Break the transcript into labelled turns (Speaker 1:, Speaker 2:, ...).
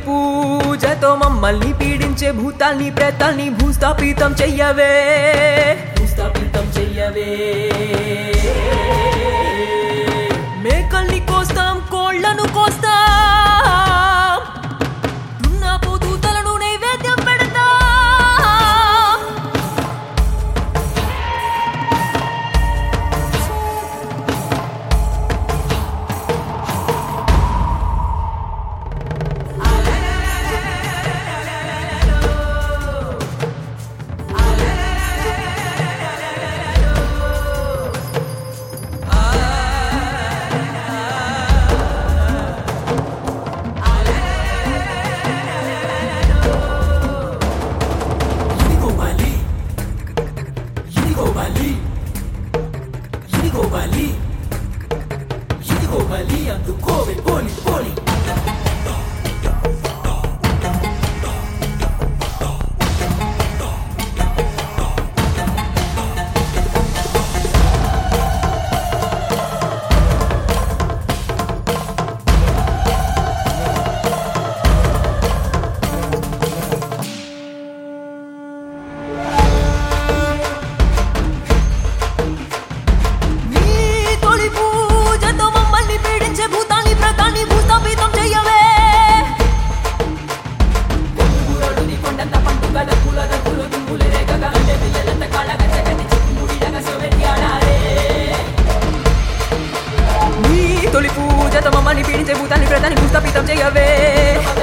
Speaker 1: పూజతో మమ్మల్ని పీడించే భూతాల్ని ప్రేతాల్ని భూస్థాపితం చెయ్యవే మేకల్ని కోస్తాం కోళ్లను కోస్తాం దున్నపోతు తలను నైవేద్యం పెడతాం అందుకోవే పోలి పోలి తొలి పూజతో మమ్మల్ని పీడించే భూతాన్ని ప్రేతాన్ని భూస్థాపితం చెయ్యవే